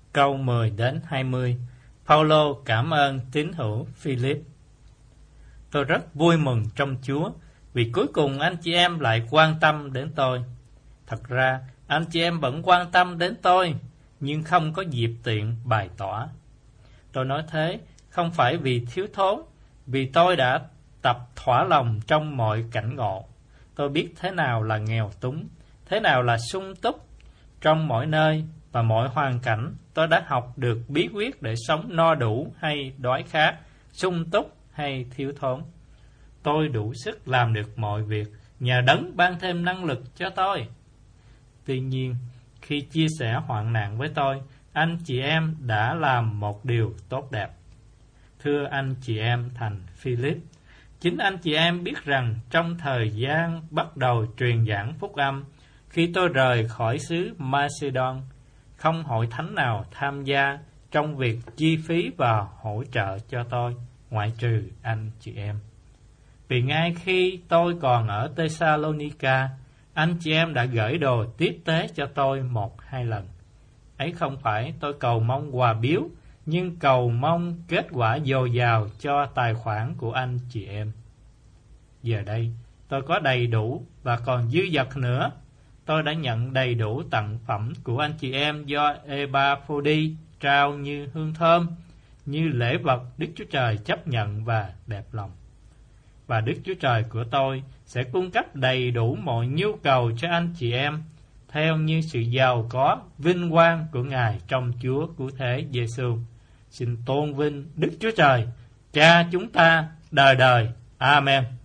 câu 10 đến 20. Phaolô cảm ơn tín hữu Philip. Tôi rất vui mừng trong Chúa vì cuối cùng anh chị em lại quan tâm đến tôi. Thật ra, anh chị em vẫn quan tâm đến tôi, nhưng không có dịp tiện bày tỏ. Tôi nói thế không phải vì thiếu thốn, vì tôi đã tập thỏa lòng trong mọi cảnh ngộ. Tôi biết thế nào là nghèo túng, thế nào là sung túc. Trong mọi nơi và mọi hoàn cảnh, tôi đã học được bí quyết để sống no đủ hay đói khát, sung túc hay thiếu thốn. Tôi đủ sức làm được mọi việc nhờ Đấng ban thêm năng lực cho tôi. Tuy nhiên, khi chia sẻ hoạn nạn với tôi, anh chị em đã làm một điều tốt đẹp. Thưa anh chị em thành Philip, chính anh chị em biết rằng trong thời gian bắt đầu truyền giảng phúc âm, khi tôi rời khỏi xứ Macedon, không hội thánh nào tham gia trong việc chi phí và hỗ trợ cho tôi, ngoại trừ anh chị em. Vì ngay khi tôi còn ở Thessalonica, anh chị em đã gửi đồ tiếp tế cho tôi 1-2 lần. Ấy không phải tôi cầu mong quà biếu, nhưng cầu mong kết quả dồi dào cho tài khoản của anh chị em. Giờ đây, tôi có đầy đủ và còn dư dật nữa. Tôi đã nhận đầy đủ tặng phẩm của anh chị em do Epaphodi trao như hương thơm, như lễ vật Đức Chúa Trời chấp nhận và đẹp lòng. Và Đức Chúa Trời của tôi sẽ cung cấp đầy đủ mọi nhu cầu cho anh chị em, theo như sự giàu có vinh quang của Ngài trong Chúa Cứu Thế Giêsu. Xin tôn vinh Đức Chúa Trời, Cha chúng ta đời đời. Amen.